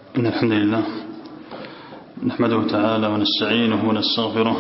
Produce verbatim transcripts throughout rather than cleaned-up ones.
إن الحمد لله نحمده تعالى ونستعينه ونستغفره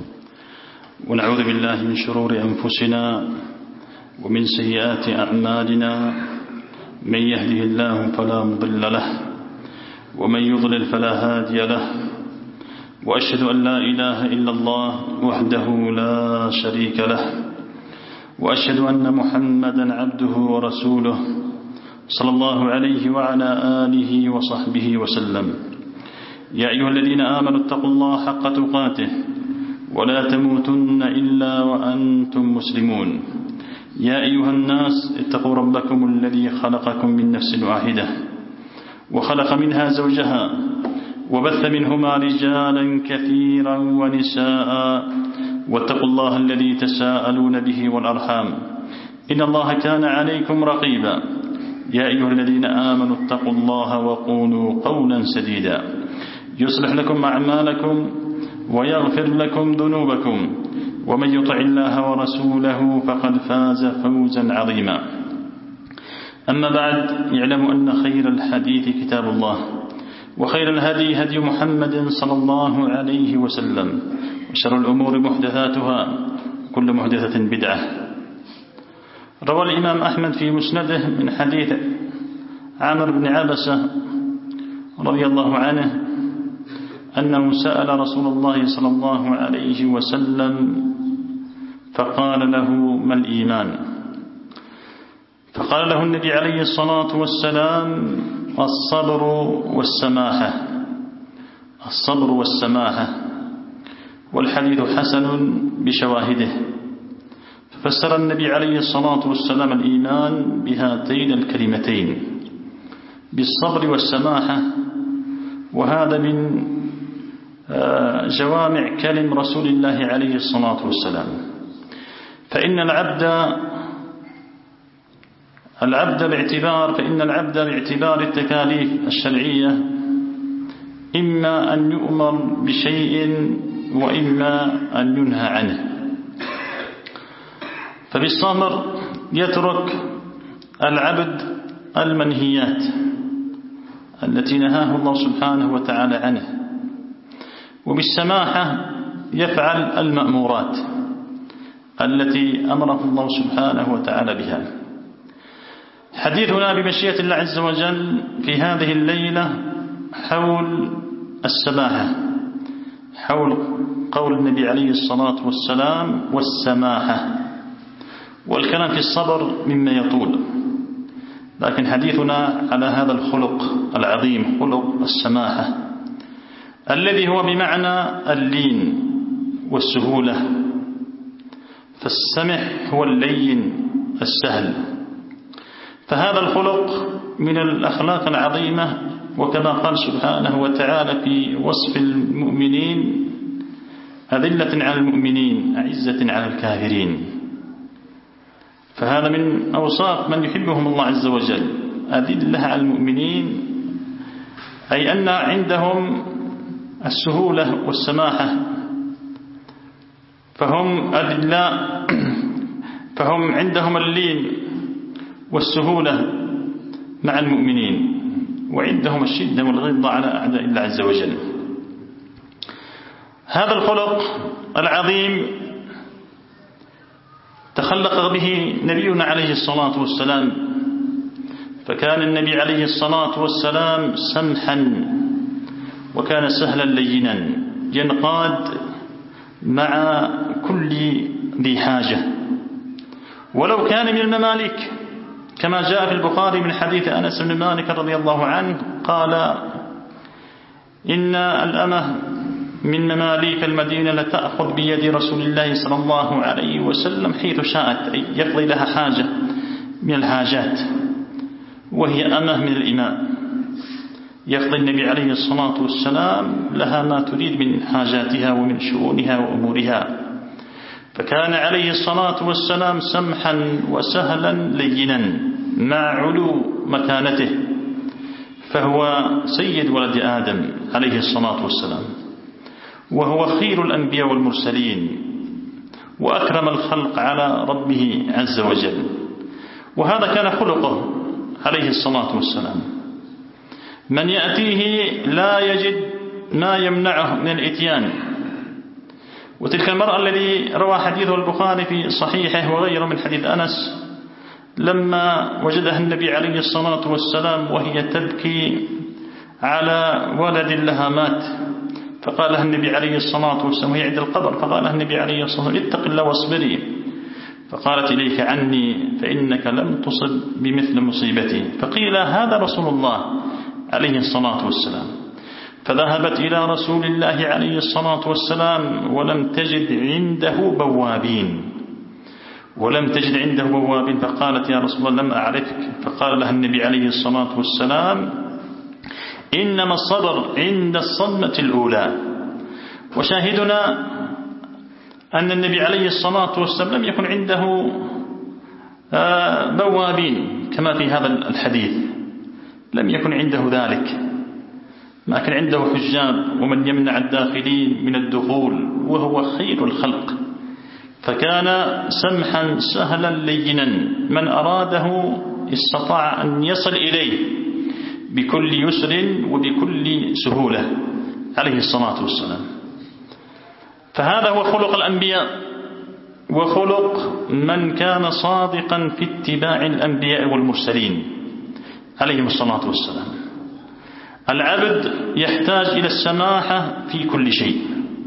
ونعوذ بالله من شرور أنفسنا ومن سيئات أعمالنا. من يهده الله فلا مضل له ومن يضلل فلا هادي له، وأشهد أن لا إله إلا الله وحده لا شريك له، وأشهد أن محمدا عبده ورسوله صلى الله عليه وعلى آله وصحبه وسلم. يا أيها الذين آمنوا اتقوا الله حق تقاته ولا تموتن إلا وأنتم مسلمون. يا أيها الناس اتقوا ربكم الذي خلقكم من نفس واحدة وخلق منها زوجها وبث منهما رجالا كثيرا ونساء، واتقوا الله الذي تساءلون به والأرحام إن الله كان عليكم رقيبا. يا أيها الذين آمنوا اتقوا الله وقولوا قولا سديدا يصلح لكم أعمالكم ويغفر لكم ذنوبكم، ومن يطع الله ورسوله فقد فاز فوزا عظيما. أما بعد، يعلم أن خير الحديث كتاب الله، وخير الهدي هدي محمد صلى الله عليه وسلم، وشر الأمور محدثاتها، كل محدثة بدعة. روى الإمام أحمد في مسنده من حديث عامر بن عبسة رضي الله عنه أنه سأل رسول الله صلى الله عليه وسلم فقال له: ما الإيمان؟ فقال له النبي عليه الصلاة والسلام: الصبر والسماحة. الصبر والسماحة. والحديث حسن بشواهده. ففسر النبي عليه الصلاة والسلام الإيمان بهاتين الكلمتين، بالصبر والسماحة، وهذا من جوامع كلم رسول الله عليه الصلاة والسلام. فإن العبد العبد باعتبار فإن العبد باعتبار التكاليف الشرعية إما أن يؤمر بشيء وإما أن ينهى عنه. فبالصبر يترك العبد المنهيات التي نهاه الله سبحانه وتعالى عنه، وبالسماحة يفعل المأمورات التي أمره الله سبحانه وتعالى بها. حديثنا بمشيئة الله عز وجل في هذه الليلة حول السماحة، حول قول النبي عليه الصلاة والسلام: والسماحة. والكلام في الصبر مما يطول، لكن حديثنا على هذا الخلق العظيم، خلق السماحة، الذي هو بمعنى اللين والسهولة. فالسمح هو اللين السهل. فهذا الخلق من الأخلاق العظيمة، وكما قال سبحانه وتعالى في وصف المؤمنين: أذلة على المؤمنين أعزة على الكافرين. فهذا من أوصاف من يحبهم الله عز وجل، أذلة على المؤمنين، أي أن عندهم السهولة والسماحة، فهم أذلاء، فهم عندهم اللين والسهولة مع المؤمنين، وعندهم الشدة والغلظة على أعداء الله عز وجل. هذا الخلق العظيم تخلق به نبينا عليه الصلاة والسلام، فكان النبي عليه الصلاة والسلام سمحا، وكان سهلا لينا، ينقاد مع كل ذي حاجة، ولو كان من المماليك، كما جاء في البخاري من حديث أنس بن مالك رضي الله عنه قال: إن الأمة من مماليك المدينة لتأخذ بيد رسول الله صلى الله عليه وسلم حيث شاءت، أي يقضي لها حاجة من الحاجات، وهي أمة من الإماء، يقضي النبي عليه الصلاة والسلام لها ما تريد من حاجاتها ومن شؤونها وأمورها. فكان عليه الصلاة والسلام سمحا وسهلا لينا مع علو مكانته، فهو سيد ولد آدم عليه الصلاة والسلام، وهو خير الأنبياء والمرسلين، وأكرم الخلق على ربه عز وجل. وهذا كان خلقه عليه الصلاة والسلام. من يأتيه لا يجد ما يمنعه من الإتيان. وتلك المرأة الذي روى حديثه البخاري في صحيحه وغيره من حديث أنس لما وجدها النبي عليه الصلاة والسلام وهي تبكي على ولد لها مات، فقال لها النبي عليه الصلاة والسلام وهي عند القبر، فقال لها النبي عليه الصلاة والسلام اتق الله واصبري، فقالت إليك عني فإنك لم تصب بمثل مصيبتي، فقيل هذا رسول الله عليه الصلاة والسلام، فذهبت إلى رسول الله عليه الصلاة والسلام ولم تجد عنده بوابين ولم تجد عنده بوابين فقالت يا رسول الله لم أعرفك، فقال لها النبي عليه الصلاة والسلام إنما الصبر عند الصدمة الأولى. وشاهدنا أن النبي عليه الصلاة والسلام لم يكن عنده بوابين كما في هذا الحديث، لم يكن عنده ذلك، ما كان عنده حجاب ومن يمنع الداخلين من الدخول وهو خير الخلق، فكان سمحا سهلا لينا من أراده استطاع أن يصل إليه بكل يسر وبكل سهولة عليه الصلاة والسلام. فهذا هو خلق الأنبياء وخلق من كان صادقا في اتباع الأنبياء والمرسلين عليهم الصلاة والسلام. العبد يحتاج إلى السماحة في كل شيء،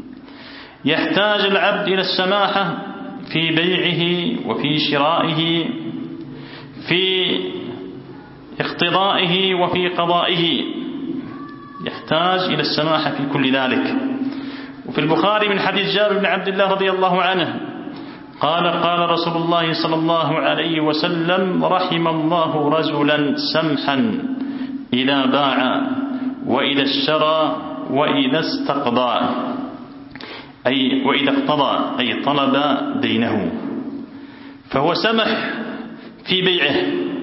يحتاج العبد إلى السماحة في بيعه وفي شرائه، في اقتضائه وفي قضائه، يحتاج إلى السماحة في كل ذلك. وفي البخاري من حديث جابر بن عبد الله رضي الله عنه قال قال رسول الله صلى الله عليه وسلم رحم الله رجلا سمحا إذا باع وإذا اشترى وإذا استقضى، أي وإذا اقتضى أي طلب دينه، فهو سمح في بيعه،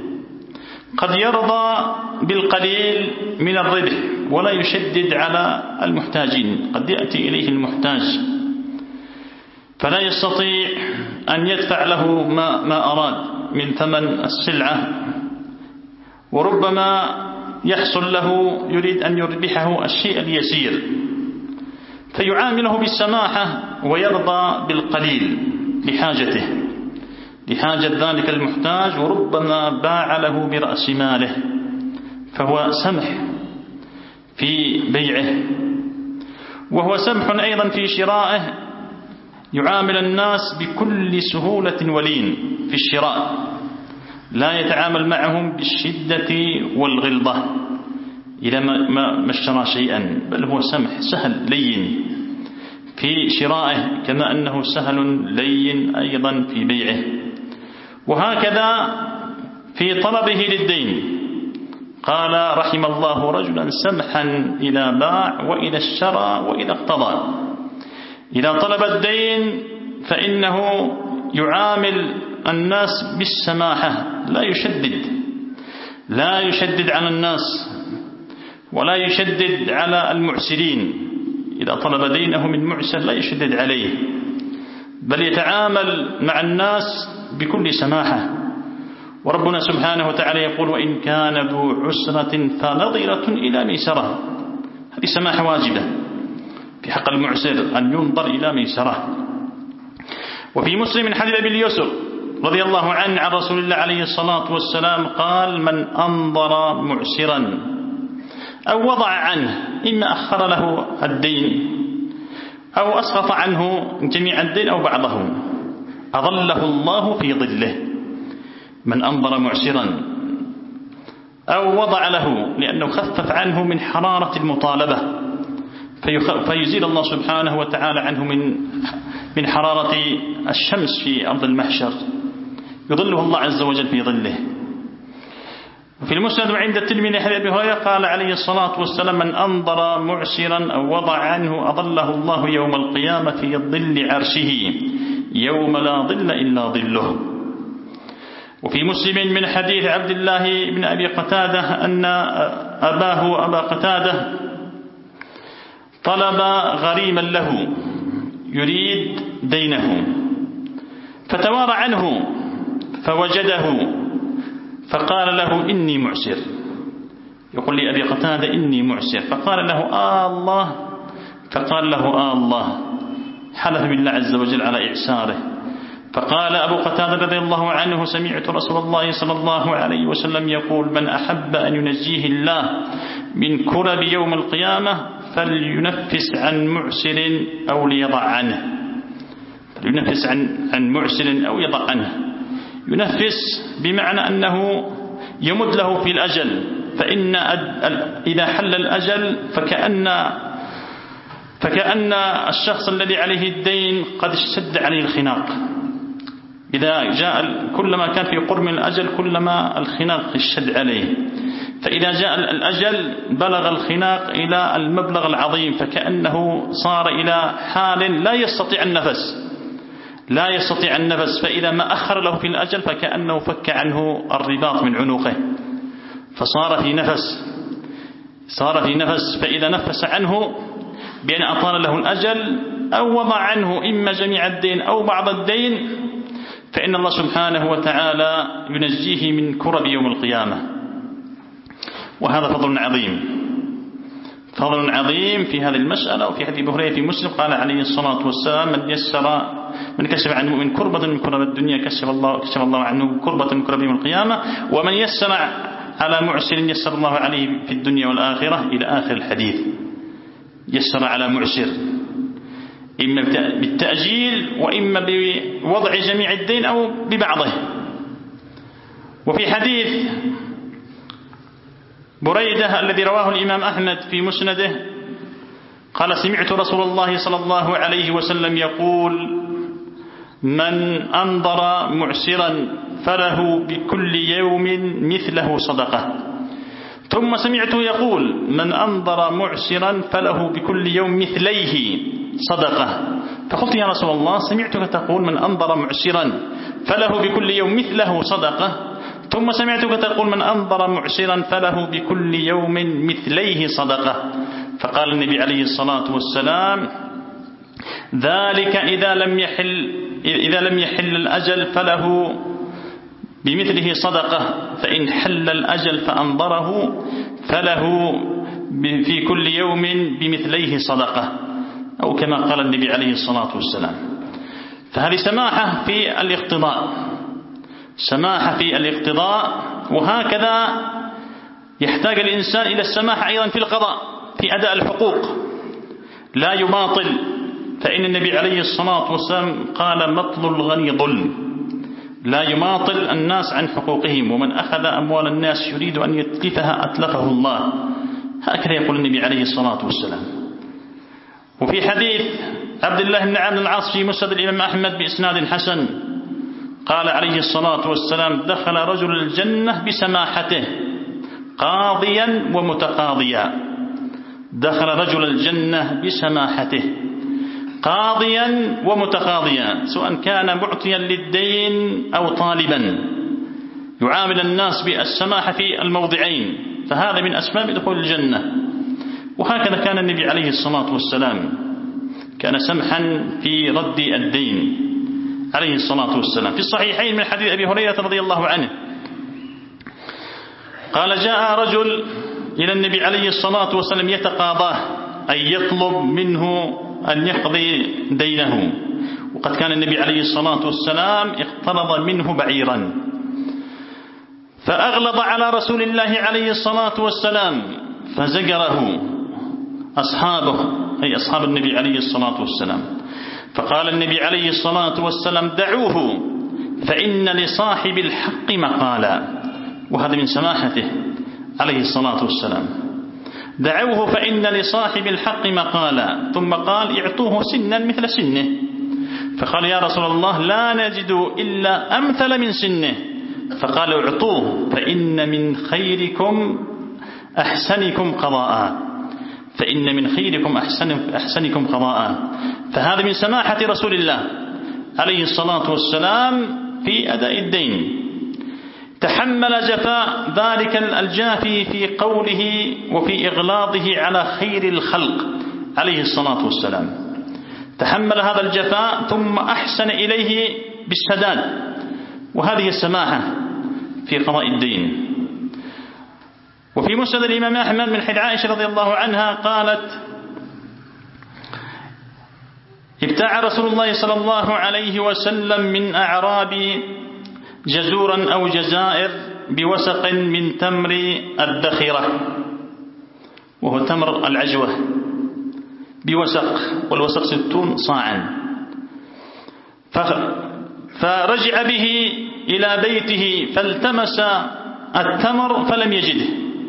قد يرضى بالقليل من الربح ولا يشدد على المحتاجين، قد يأتي إليه المحتاج فلا يستطيع أن يدفع له ما, ما أراد من ثمن السلعة، وربما يحصل له يريد أن يربحه الشيء اليسير، فيعامله بالسماحة ويرضى بالقليل لحاجته لحاجة ذلك المحتاج، وربما باع له برأس ماله، فهو سمح في بيعه. وهو سمح أيضا في شرائه، يعامل الناس بكل سهولة ولين في الشراء، لا يتعامل معهم بالشدة والغلظة إلى ما اشترى شيئا، بل هو سمح سهل لين في شرائه كما أنه سهل لين أيضا في بيعه. وهكذا في طلبه للدين قال رحم الله رجلا سمحا إذا باع وإذا اشترى وإذا اقتضى. إذا طلب الدين فإنه يعامل الناس بالسماحة، لا يشدد لا يشدد على الناس ولا يشدد على المعسرين. إذا طلب دينه من معسر لا يشدد عليه، بل يتعامل مع الناس بكل سماحة. وربنا سبحانه وتعالى يقول وإن كان ذو عسرة فنظرة إلى ميسرة، هذه سماحة واجبة في حق المعسر أن ينظر إلى ميسرة. وفي مسلم من حديث أبي اليسر رضي الله عنه عن رسول الله عليه الصلاة والسلام قال من أنظر معسرا أو وضع عنه، إما أخر له الدين أو أسقط عنه جميع الدين أو بعضه، أظله الله في ظله. من أنظر معسرا أو وضع له، لأنه خفف عنه من حرارة المطالبة، فيزيل الله سبحانه وتعالى عنه من من حرارة الشمس في أرض المحشر، يظله الله عز وجل في ظله. وفي المسند عند الترمذي حديث أبي هريرة قال عليه الصلاة والسلام من أنظر معسرا أو وضع عنه أظله الله يوم القيامة في ظل عرشه يوم لا ظل إلا ظله. وفي مسلم من حديث عبد الله بن أبي قتادة أن أباه أبا قتادة طلب غريما له يريد دينه، فتوارى عنه فوجده فقال له إني معسر، يقول لي أبي قتادة إني معسر، فقال له آه الله، فقال له آه الله، حلف بالله عز وجل على إعساره. فقال أبو قتادة رضي الله عنه سمعت رسول الله صلى الله عليه وسلم يقول من أحب أن ينجيه الله من كرب يوم القيامة فلينفس عن معسر أو ليضع عنه، فلينفس عن عن معسر أو يضع عنه. ينفس بمعنى أنه يمد له في الأجل، فإن إذا حل الأجل فكأن فكأن الشخص الذي عليه الدين قد اشتد عليه الخناق. إذا جاء كلما كان في قرب من الأجل كلما الخناق اشتد عليه، فإذا جاء الأجل بلغ الخناق إلى المبلغ العظيم، فكأنه صار إلى حال لا يستطيع النفس لا يستطيع النفس فإذا ما أخر له في الأجل فكأنه فك عنه الرباط من عنقه، فصار في نفس صار في نفس فإذا نفس عنه بأن أطال له الأجل أو وضع عنه إما جميع الدين أو بعض الدين، فإن الله سبحانه وتعالى ينجيه من كرب يوم القيامة. وهذا فضل عظيم فضل عظيم في هذه المسألة. وفي حديث أبي هريرة في مسلم قال عليه الصلاة والسلام من يسر من كشف عنه من كربة من كرب الدنيا كشف الله كشف الله عنه كربة من كرب يوم القيامة، ومن يسر على معسر يسر الله عليه في الدنيا والآخرة إلى آخر الحديث. يسر على معسر إما بالتأجيل وإما بوضع جميع الدين أو ببعضه. وفي حديث بريدة الذي رواه الإمام أحمد في مسنده قال سمعت رسول الله صلى الله عليه وسلم يقول من أنظر معسرا فله بكل يوم مثله صدقة. ثم سمعته يقول من أنظر معسرا فله بكل يوم مثليه صدقة. فقلت يا رسول الله سمعتك تقول من أنظر معسرا فله بكل يوم مثله صدقة، ثم سمعتك تقول من أنظر معسرا فله بكل يوم مثليه صدقة. فقال النبي عليه الصلاة والسلام ذلك إذا لم يحل إذا لم يحل الأجل فله بمثله صدقة، فإن حل الأجل فأنظره فله في كل يوم بمثليه صدقة، أو كما قال النبي عليه الصلاة والسلام. فهذه سماحة في الاقتضاء سماحة في الاقتضاء وهكذا يحتاج الإنسان إلى السماحة أيضا في القضاء في أداء الحقوق، لا يماطل. فإن النبي عليه الصلاة والسلام قال مطل الغني ظلم، لا يماطل الناس عن حقوقهم، ومن أخذ أموال الناس يريد أن يتلفها أتلفه الله، هكذا يقول النبي عليه الصلاة والسلام. وفي حديث عبد الله بن عمرو بن العاص في مسند الإمام أحمد بإسناد حسن قال عليه الصلاة والسلام دخل رجل الجنة بسماحته قاضيا ومتقاضيا. دخل رجل الجنة بسماحته قاضيا ومتقاضيا، سواء كان معطيا للدين أو طالبا، يعامل الناس بالسماحة في الموضعين، فهذا من أسباب دخول الجنة. وهكذا كان النبي عليه الصلاة والسلام كان سمحا في رد الدين عليه الصلاة والسلام. في الصحيحين من حديث أبي هريرة رضي الله عنه قال جاء رجل إلى النبي عليه الصلاة والسلام يتقاضاه، أي يطلب منه أن يقضي دينه، وقد كان النبي عليه الصلاة والسلام اقترض منه بعيرا، فأغلظ على رسول الله عليه الصلاة والسلام فزجره أصحابه أي أصحاب النبي عليه الصلاة والسلام. فقال النبي عليه الصلاة والسلام دعوه فإن لصاحب الحق مقالا، وهذا من سماحته عليه الصلاة والسلام. دعوه فإن لصاحب الحق مقالا، ثم قال اعطوه سنا مثل سنه. فقال يا رسول الله لا نجد إلا أمثل من سنه، فقال اعطوه فإن من خيركم أحسنكم قضاء فإن من خيركم أحسن أحسنكم قضاء. فهذا من سماحة رسول الله عليه الصلاة والسلام في أداء الدين. تحمل جفاء ذلك الجافي في قوله وفي إغلاظه على خير الخلق عليه الصلاة والسلام، تحمل هذا الجفاء ثم أحسن إليه بالسداد، وهذه السماحة في قضاء الدين. وفي مسند الإمام أحمد من حديث عائشة رضي الله عنها قالت: ابتاع رسول الله صلى الله عليه وسلم من أعراب جزورا أو جزائر بوسق من تمر الدخرة، وهو تمر العجوة، بوسق، والوسق ستون صاعا، فرجع به إلى بيته فالتمس التمر فلم يجده،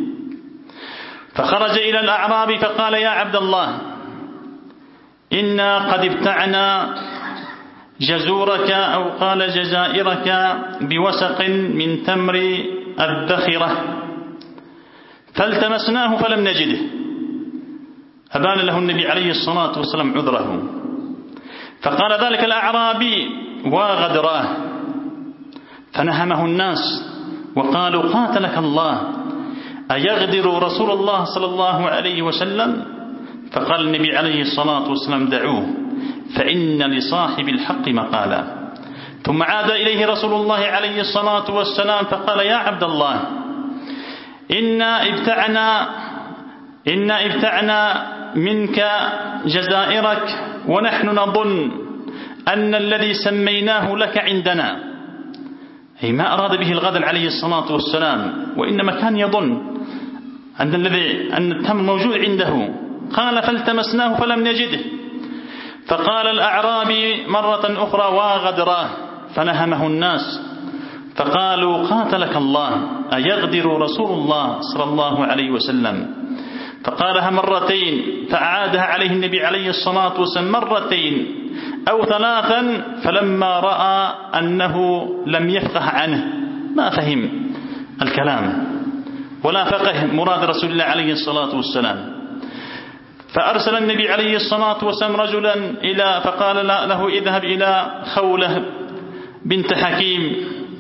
فخرج إلى الأعراب فقال: يا عبد الله، إنا قد ابتعنا جزورك أو قال جزائرك بوسق من تمر الدخرة فالتمسناه فلم نجده. أبان له النبي عليه الصلاة والسلام عذره، فقال ذلك الأعرابي: وغدراه، فنهمه الناس وقالوا: قاتلك الله، أيغدر رسول الله صلى الله عليه وسلم؟ فقال النبي عليه الصلاة والسلام: دعوه فإن لصاحب الحق مقالا. ثم عاد إليه رسول الله عليه الصلاة والسلام فقال: يا عبد الله، إنا ابتعنا إنا ابتعنا منك جزائرك ونحن نظن أن الذي سميناه لك عندنا، أي ما أراد به الغدر عليه الصلاة والسلام، وإنما كان يظن أن الذي أن التمر موجود عنده. قال: فالتمسناه فلم نجده. فقال الأعرابي مرة أخرى: وغدراه، فنهمه الناس فقالوا: قاتلك الله، أيغدر رسول الله صلى الله عليه وسلم؟ فقالها مرتين، فأعادها عليه النبي عليه الصلاة والسلام مرتين أو ثلاثا، فلما رأى أنه لم يفقه عنه، ما فهم الكلام ولا فقه مراد رسول الله عليه الصلاة والسلام، فأرسل النبي عليه الصلاة والسلام رجلا إلى فقال له: اذهب إلى خولة بنت حكيم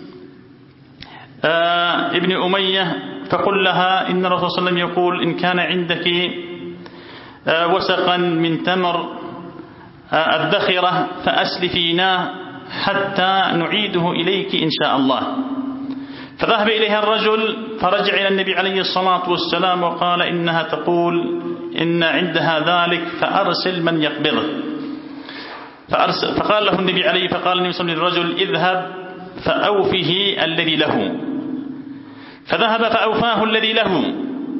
آه ابن أمية فقل لها إن الرسول صلى الله عليه وسلم يقول: إن كان عندك آه وسقا من تمر آه الدخرة فأسلفيناه حتى نعيده إليك إن شاء الله. فذهب إليها الرجل فرجع إلى النبي عليه الصلاة والسلام وقال: إنها تقول إن عندها ذلك فأرسل من يقبضه. فأرسل فقال له النبي عليه فقال النبي صلى الله عليه وسلم للرجل: اذهب فأوفه الذي له. فذهب فأوفاه الذي له،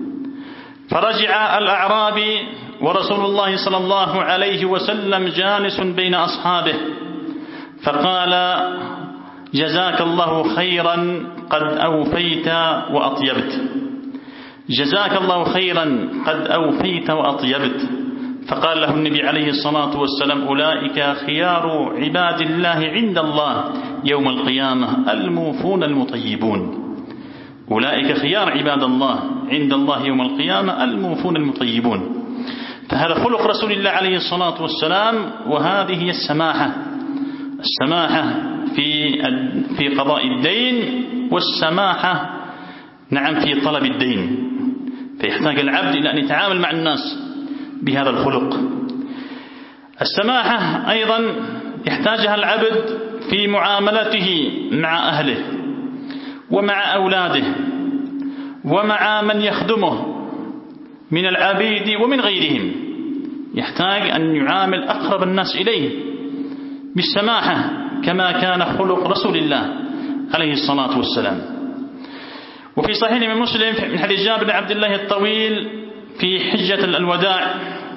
فرجع الأعرابي ورسول الله صلى الله عليه وسلم جالس بين أصحابه، فقال: جزاك الله خيرا قد أوفيت وأطيبت، جزاك الله خيرا قد أوفيت وأطيبت. فقال له النبي عليه الصلاة والسلام: أولئك خيار عباد الله عند الله يوم القيامة الموفون المطيبون. أولئك خيار عباد الله عند الله يوم القيامة الموفون المطيبون. فهذا خلق رسول الله عليه الصلاة والسلام، وهذه هي السماحة، السماحة في في قضاء الدين، والسماحة نعم في طلب الدين. فيحتاج العبد إلى أن يتعامل مع الناس بهذا الخلق. السماحة أيضا يحتاجها العبد في معاملته مع أهله ومع أولاده ومع من يخدمه من العبيد ومن غيرهم، يحتاج أن يعامل أقرب الناس إليه بالسماحة كما كان خلق رسول الله عليه الصلاة والسلام. وفي صحيح من مسلم من حديث جابر بن عبد الله الطويل في حجة الوداع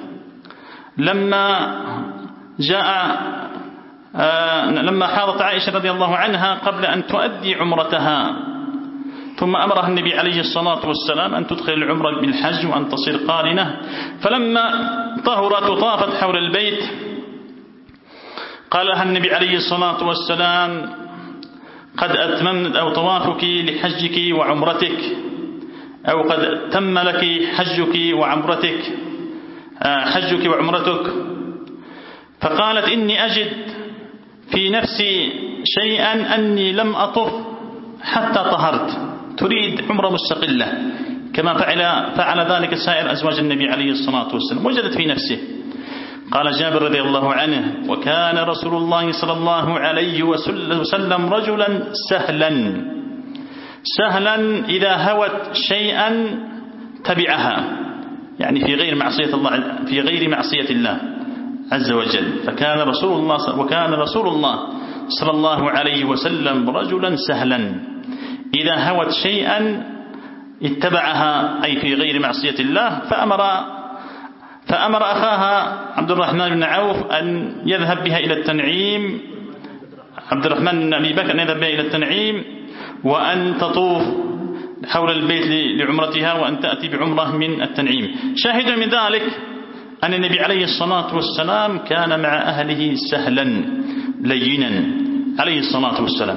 لما جاء آه لما حاضت عائشة رضي الله عنها قبل أن تؤدي عمرتها، ثم أمرها النبي عليه الصلاة والسلام أن تدخل العمرة بالحج وأن تصير قارنة. فلما طهرت وطافت حول البيت قال لها النبي عليه الصلاة والسلام: قد أتممت أو طوافك لحجك وعمرتك، أو قد تم لك حجك وعمرتك حجك وعمرتك. فقالت: إني أجد في نفسي شيئا أني لم أطف حتى طهرت، تريد عمرة مستقلة كما فعل فعل ذلك سائر أزواج النبي عليه الصلاة والسلام، وجدت في نفسه. قال جابر رضي الله عنه: وكان رسول الله صلى الله عليه وسلم رجلا سهلا سهلا إذا هوت شيئا تبعها، يعني في غير معصية الله في غير معصية الله عز وجل. فكان رسول الله وكان رسول الله صلى الله عليه وسلم رجلا سهلا، إذا هوت شيئا اتبعها، أي في غير معصية الله. فأمر فأمر أخاها عبد الرحمن بن عوف أن يذهب بها إلى التنعيم، عبد الرحمن بن أبي بكر أن يذهب بها إلى التنعيم، وأن تطوف حول البيت لعمرتها، وأن تأتي بعمرة من التنعيم. شاهد من ذلك أن النبي عليه الصلاة والسلام كان مع أهله سهلا لينا عليه الصلاة والسلام.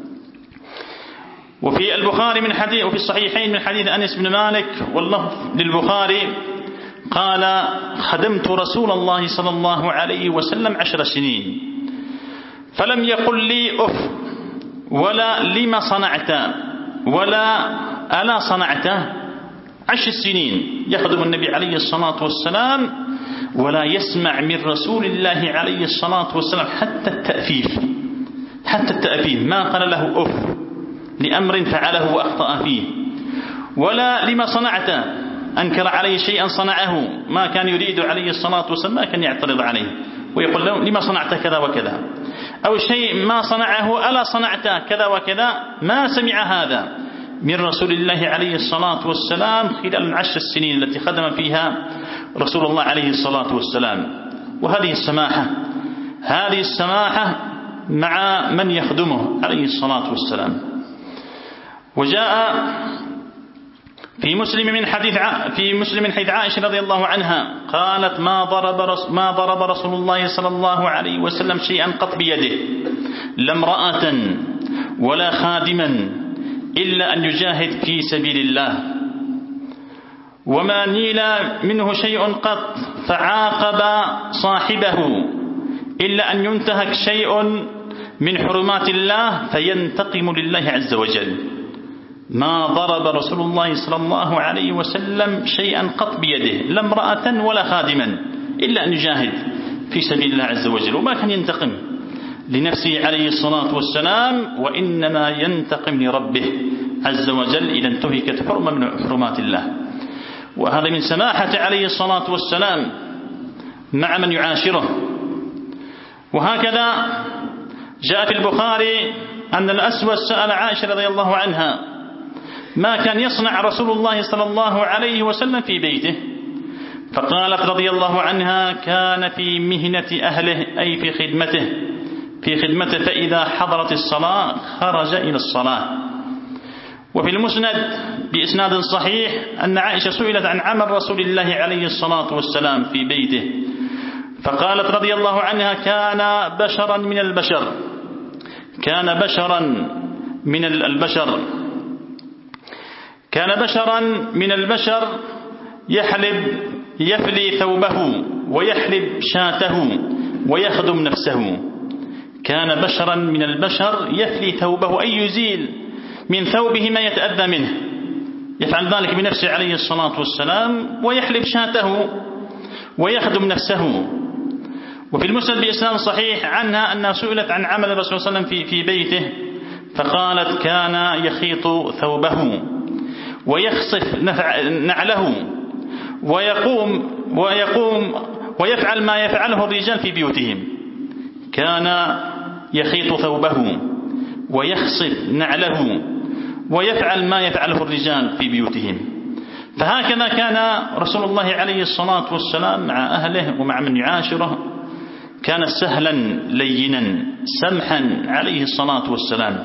وفي البخاري من حديث وفي الصحيحين من حديث أنس بن مالك واللفظ للبخاري قال: خدمت رسول الله صلى الله عليه وسلم عشر سنين فلم يقل لي أف ولا لما صنعت ولا ألا صنعت. عشر سنين يخدم النبي عليه الصلاة والسلام ولا يسمع من رسول الله عليه الصلاة والسلام حتى التأفيف حتى التأفيف ما قال له أف لأمر فعله وأخطأ فيه، ولا لما صنعت أنكر عليه شيئا صنعه ما كان يريد عليه الصلاة والسلام، ما كان يعترض عليه ويقول له لما صنعت كذا وكذا، أو شيء ما صنعه ألا صنعت كذا وكذا، ما سمع هذا من رسول الله عليه الصلاة والسلام خلال العشر السنين التي خدم فيها رسول الله عليه الصلاة والسلام. وهذه السماحة هذه السماحة مع من يخدمه عليه الصلاة والسلام. وجاء في مسلم من حديث في مسلم من حديث عائشة رضي الله عنها قالت: ما ضرب ما ضرب رسول الله صلى الله عليه وسلم شيئا قط بيده، لا امرأة ولا خادما، إلا أن يجاهد في سبيل الله، وما نيل منه شيء قط فعاقب صاحبه إلا أن ينتهك شيء من حرمات الله فينتقم لله عز وجل. ما ضرب رسول الله صلى الله عليه وسلم شيئا قط بيده، لا امرأة ولا خادما، إلا أن يجاهد في سبيل الله عز وجل، وما كان ينتقم لنفسه عليه الصلاة والسلام، وإنما ينتقم لربه عز وجل إذا انتهكت حرمة من حرمات الله. وهذا من سماحة عليه الصلاة والسلام مع من يعاشره. وهكذا جاء في البخاري أن الأسود سأل عائشة رضي الله عنها ما كان يصنع رسول الله صلى الله عليه وسلم في بيته، فقالت رضي الله عنها: كان في مهنة أهله، أي في خدمته في خدمته فإذا حضرت الصلاة خرج إلى الصلاة. وفي المسند بإسناد صحيح أن عائشة سئلت عن عمل رسول الله عليه الصلاة والسلام في بيته، فقالت رضي الله عنها: كان بشرا من البشر كان بشرا من البشر كان بشرا من البشر يحلب يفلي ثوبه ويحلب شاته ويخدم نفسه. كان بشرا من البشر يفلي ثوبه، أي يزيل من ثوبه ما يتأذى منه، يفعل ذلك بنفسه عليه الصلاة والسلام، ويحلب شاته ويخدم نفسه. وفي المسند بإسناد صحيح عنها أنها سئلت عن عمل الرسول صلى الله عليه وسلم في في بيته، فقالت: كان يخيط ثوبه ويخصف نعله ويقوم ويقوم ويفعل ما يفعله الرجال في بيوتهم. كان يخيط ثوبه ويخصف نعله ويفعل ما يفعله الرجال في بيوتهم. فهكذا كان رسول الله عليه الصلاة والسلام مع أهله ومع من يعاشره، كان سهلا لينا سمحا عليه الصلاة والسلام،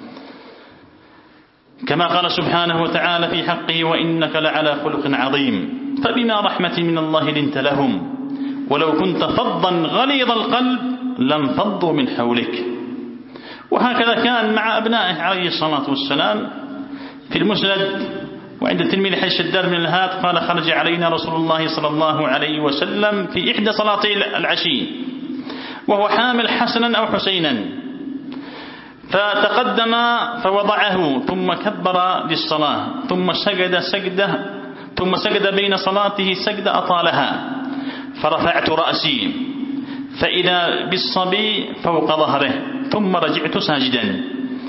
كما قال سبحانه وتعالى في حقه: وإنك لعلى خلق عظيم فبما رحمة من الله لنت لهم ولو كنت فظا غليظ القلب لانفضوا من حولك. وهكذا كان مع أبنائه عليه الصلاة والسلام. في المسند وعند الترمذي حديث شداد بن الهاد قال: خرج علينا رسول الله صلى الله عليه وسلم في إحدى صلاتي العشي وهو حامل حسنا أو حسينا، فتقدم فوضعه ثم كبر للصلاة ثم سجد سجدة ثم سجد بين صلاته سجدة أطالها، فرفعت رأسي فإذا بالصبي فوق ظهره ثم رجعت ساجدا،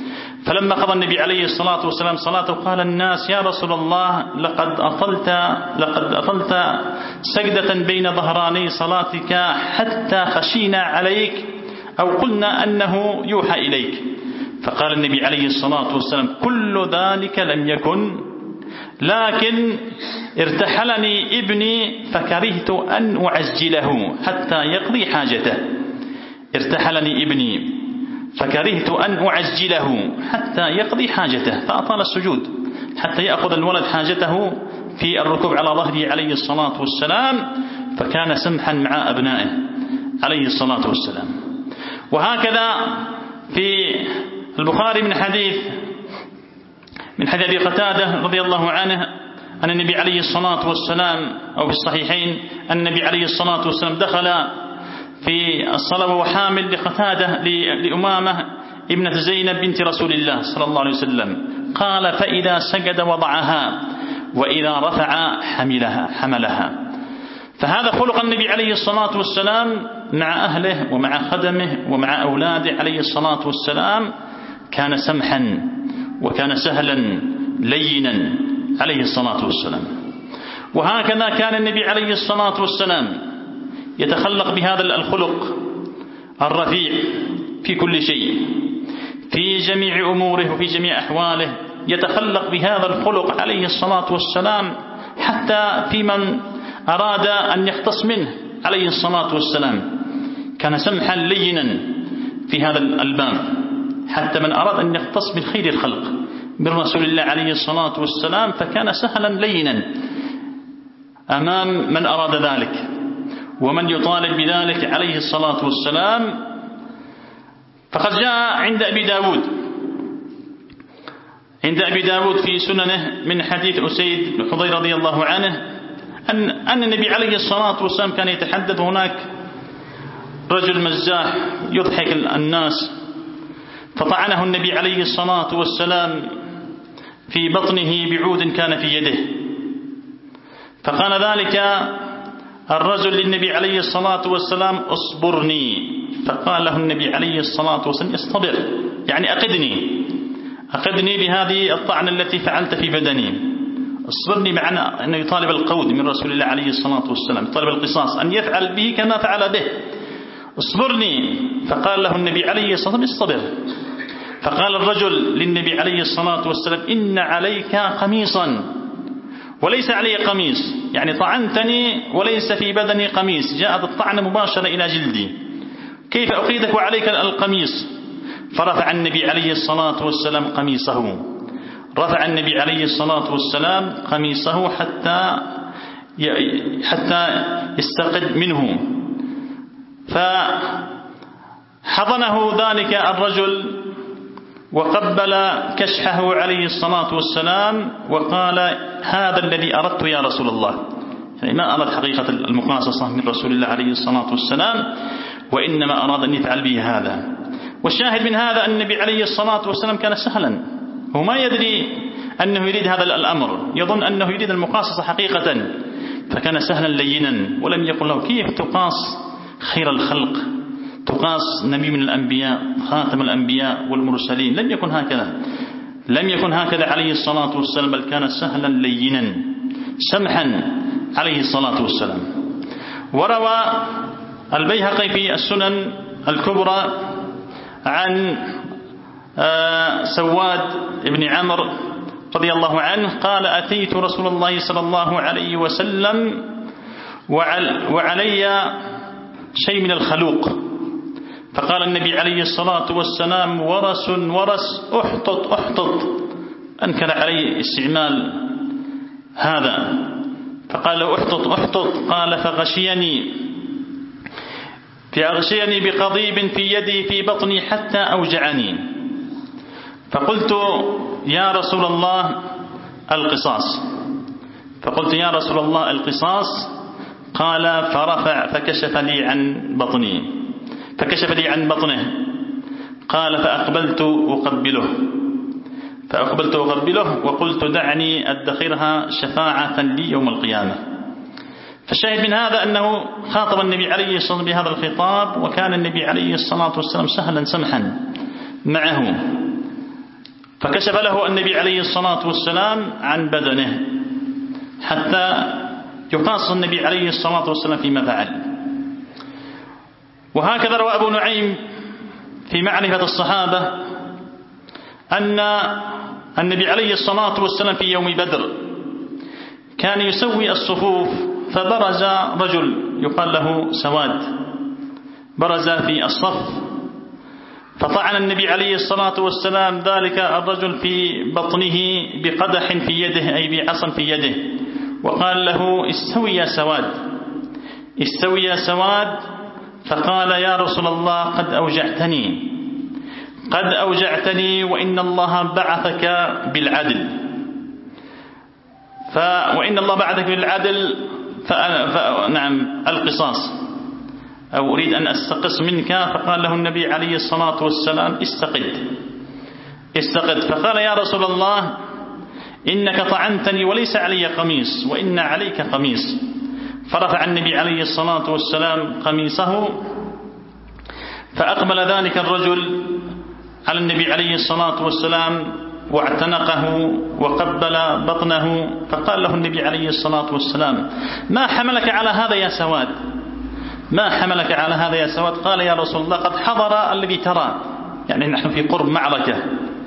فلما قضى النبي عليه الصلاة والسلام صلاته قال الناس يا رسول الله لقد أطلت, لقد أطلت سجدة بين ظهراني صلاتك حتى خشينا عليك أو قلنا أنه يوحى إليك. فقال النبي عليه الصلاة والسلام كل ذلك لم يكن، لكن ارتحلني ابني فكرهت أن أعجله حتى يقضي حاجته. ارتحلني ابني فكرهت أن أعجله حتى يقضي حاجته، فأطال السجود حتى يأخذ الولد حاجته في الركوب على ظهره عليه الصلاة والسلام، فكان سمحا مع أبنائه عليه الصلاة والسلام. وهكذا في البخاري من حديث من حديث أبي قتادة رضي الله عنه أن النبي عليه الصلاة والسلام، أو في الصحيحين أن النبي عليه الصلاة والسلام دخل في الصلاة وهو حامل لقتادة لأمامة ابنة زينب بنت رسول الله صلى الله عليه وسلم، قال فإذا سجد وضعها وإذا رفع حملها حملها. فهذا خلق النبي عليه الصلاة والسلام مع أهله ومع خدمه ومع أولاده عليه الصلاة والسلام، كان سمحا وكان سهلا لينا عليه الصلاة والسلام. وهكذا كان النبي عليه الصلاة والسلام يتخلق بهذا الخلق الرفيع في كل شيء، في جميع أموره وفي جميع أحواله، يتخلق بهذا الخلق عليه الصلاة والسلام حتى في من أراد أن يختص منه عليه الصلاة والسلام، كان سمحا لينا في هذا الباب، حتى من أراد أن يختص من خير الخلق من رسول الله عليه الصلاة والسلام فكان سهلا لينا أمام من أراد ذلك ومن يطالب بذلك عليه الصلاة والسلام. فقد جاء عند أبي داود عند أبي داود في سننه من حديث أسيد بن حضير رضي الله عنه أن, أن النبي عليه الصلاة والسلام كان يتحدث، هناك رجل مزاح يضحك الناس فطعنه النبي عليه الصلاة والسلام في بطنه بعود كان في يده، فقال ذلك الرجل للنبي عليه الصلاة والسلام اصبرني، فقال له النبي عليه الصلاة والسلام اصطبر، يعني أقدني أقدني بهذه الطعنة التي فعلت في بدني. اصبرني معنى أنه يطالب القود من رسول الله عليه الصلاة والسلام، يطالب القصاص أن يفعل به كما فعل به، اصبرني. فقال له النبي عليه الصلاة والسلام اصطبر. فقال الرجل للنبي عليه الصلاة والسلام إن عليك قميصا وليس علي قميص، يعني طعنتني وليس في بدني قميص، جاءت الطعنة مباشرة إلى جلدي، كيف أقيدك وعليك القميص؟ فرفع النبي عليه الصلاة والسلام قميصه رفع النبي عليه الصلاة والسلام قميصه حتى حتى يستقد منه، فحضنه ذلك الرجل وقبل كشحه عليه الصلاة والسلام وقال هذا الذي أردت يا رسول الله، يعني ما أراد حقيقة المقاصصة من رسول الله عليه الصلاة والسلام، وإنما أراد أن يفعل به هذا. والشاهد من هذا أن النبي عليه الصلاة والسلام كان سهلا، هو ما يدري أنه يريد هذا الأمر، يظن أنه يريد المقاصصة حقيقة، فكان سهلا لينا، ولم يقل له كيف تقاس خير الخلق، تقاس نبي من الأنبياء خاتم الأنبياء والمرسلين، لم يكن هكذا لم يكن هكذا عليه الصلاة والسلام، بل كان سهلا لينا سمحا عليه الصلاة والسلام. وروى البيهقي في السنن الكبرى عن سواد بن عمرو رضي الله عنه قال أتيت رسول الله صلى الله عليه وسلم وعلي شيء من الخلوق، فقال النبي عليه الصلاة والسلام ورس ورس احطط احطط، أنكر عليه استعمال هذا، فقال له احطط احطط، قال فغشيني فأغشيني بقضيب في يدي في بطني حتى أوجعني، فقلت يا رسول الله القصاص فقلت يا رسول الله القصاص قال فرفع فكشف لي عن بطني فكشف لي عن بطنه، قال فأقبلت أقبله فأقبلت أقبله وقلت دعني أدخرها شفاعة لي يوم القيامة. فالشاهد من هذا أنه خاطب النبي عليه الصلاة والسلام بهذا الخطاب، وكان النبي عليه الصلاة والسلام سهلا سمحا معه فكشف له النبي عليه الصلاة والسلام عن بدنه حتى يقاص النبي عليه الصلاة والسلام فيما فعل. وهكذا روى أبو نعيم في معرفة الصحابة أن النبي عليه الصلاة والسلام في يوم بدر كان يسوي الصفوف، فبرز رجل يقال له سواد، برز في الصف فطعن النبي عليه الصلاة والسلام ذلك الرجل في بطنه بقدح في يده، أي بعصا في يده، وقال له استوي يا سواد، استوي يا سواد. فقال يا رسول الله قد أوجعتني، قد أوجعتني وإن الله بعثك بالعدل، ف وإن الله بعثك بالعدل فنعم القصاص، أو أريد أن أستقص منك. فقال له النبي عليه الصلاة والسلام استقد استقد. فقال يا رسول الله إنك طعنتني وليس علي قميص وإن عليك قميص. فرفع النبي عليه الصلاة والسلام قميصه، فأقبل ذلك الرجل على النبي عليه الصلاة والسلام واعتنقه وقبل بطنه. فقال له النبي عليه الصلاة والسلام ما حملك على هذا يا سواد، ما حملك على هذا يا سواد؟ قال يا رسول الله قد حضر الذي ترى، يعني نحن في قرب معركة،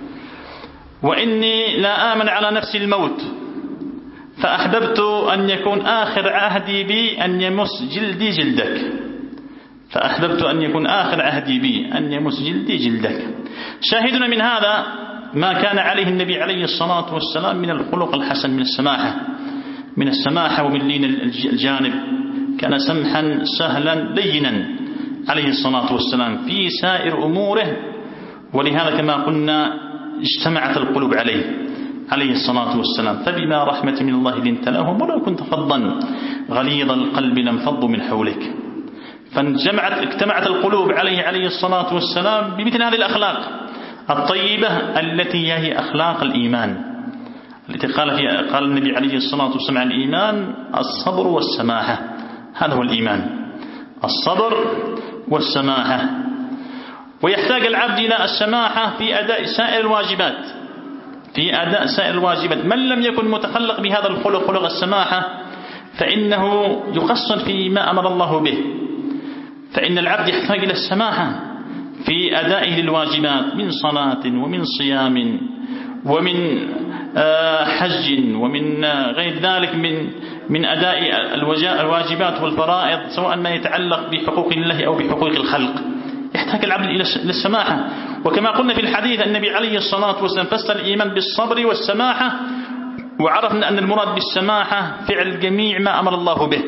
وإني لا آمن على نفسي الموت، فأحببت أن يكون آخر عهدي بي أن يمس جلدي جلدك، فأحببت أن يكون آخر عهدي بي أن يمس جلدي جلدك. شاهدنا من هذا ما كان عليه النبي عليه الصلاة والسلام من الخلق الحسن، من السماحة من السماحة ومن لين الجانب، كان سمحا سهلا لينا عليه الصلاة والسلام في سائر أموره. ولهذا كما قلنا اجتمعت القلوب عليه عليه الصلاة والسلام، فبما رحمة من الله لنت لهم ولو كنت فظا غليظ القلب لانفضوا من حولك. فاجتمعت اجتمعت القلوب عليه عليه الصلاة والسلام بمثل هذه الأخلاق الطيبة التي هي أخلاق الإيمان، التي قال فيها قال النبي عليه الصلاة والسلام عن الإيمان الصبر والسماحة. هذا هو الإيمان، الصبر والسماحة. ويحتاج العبد إلى السماحة في أداء سائر الواجبات، في أداء سائر الواجبات. من لم يكن متخلق بهذا الخلق خلق السماحة فإنه يقصر فيما أمر الله به. فإن العبد يحتاج إلى السماحة في أدائه للواجبات من صلاة ومن صيام ومن حج ومن غير ذلك من من أداء الواجبات والفرائض، سواء ما يتعلق بحقوق الله أو بحقوق الخلق. يحتاج العبد إلى السماحة. وكما قلنا في الحديث النبي عليه الصلاة والسلام فسر الإيمان بالصبر والسماحة، وعرفنا أن المراد بالسماحة فعل جميع ما أمر الله به.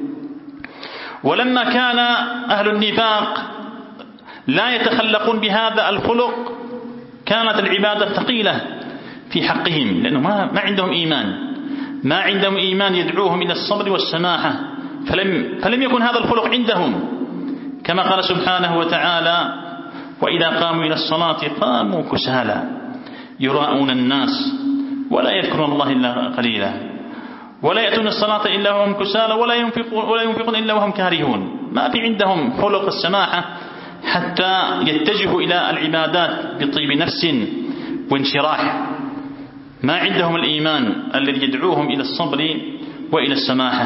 ولما كان أهل النفاق لا يتخلقون بهذا الخلق كانت العبادة ثقيلة في حقهم، لأنه ما, ما عندهم إيمان ما عندهم إيمان يدعوهم إلى الصبر والسماحة، فلم, فلم يكن هذا الخلق عندهم. كما قال سبحانه وتعالى وإذا قاموا إلى الصلاة قاموا كسالى يراءون الناس ولا يذكرون الله إلا قليلا ولا يأتون الصلاة إلا وهم كسالى ولا ينفقون, ولا ينفقون إلا وهم كارهون. ما في عندهم خلق السماحة حتى يتجهوا إلى العبادات بطيب نفس وانشراح. ما عندهم الإيمان الذي يدعوهم إلى الصبر وإلى السماحة.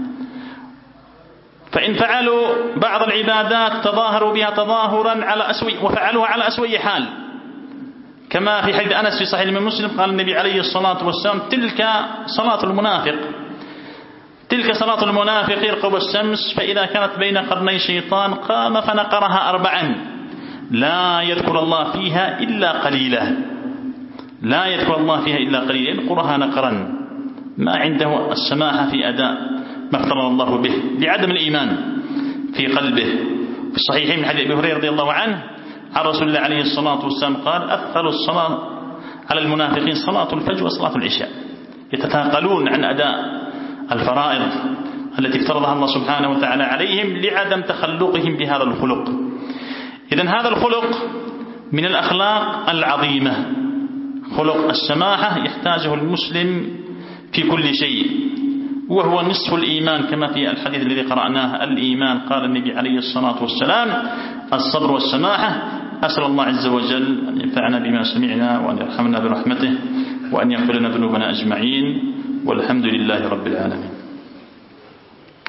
فإن فعلوا بعض العبادات تظاهروا بها تظاهرا على أسوي وفعلوها على أسوي حال، كما في حديث أنس في صحيح مسلم قال النبي عليه الصلاة والسلام تلك صلاة المنافق تلك صلاة المنافق يرقب الشمس فإذا كانت بين قرني شيطان قام فنقرها أربعا لا يذكر الله فيها إلا قليلا لا يذكر الله فيها إلا قليلا ينقرها نقرا. ما عنده السماحة في أداء ما افترض الله به لعدم الإيمان في قلبه. في الصحيحين من حديث أبي هريرة رضي الله عنه عن رسول الله عليه الصلاة والسلام قال أثقل الصلاة على المنافقين صلاة الفجر وصلاة العشاء، يتثاقلون عن أداء الفرائض التي افترضها الله سبحانه وتعالى عليهم لعدم تخلقهم بهذا الخلق. إذن هذا الخلق من الأخلاق العظيمة، خلق السماحة يحتاجه المسلم في كل شيء، وهو نصف الإيمان كما في الحديث الذي قرأناه. الإيمان قال النبي عليه الصلاة والسلام الصبر والسماحة. أسأل الله عز وجل أن ينفعنا بما سمعنا وأن يرحمنا برحمته وأن يغفر لنا ذنوبنا أجمعين، والحمد لله رب العالمين.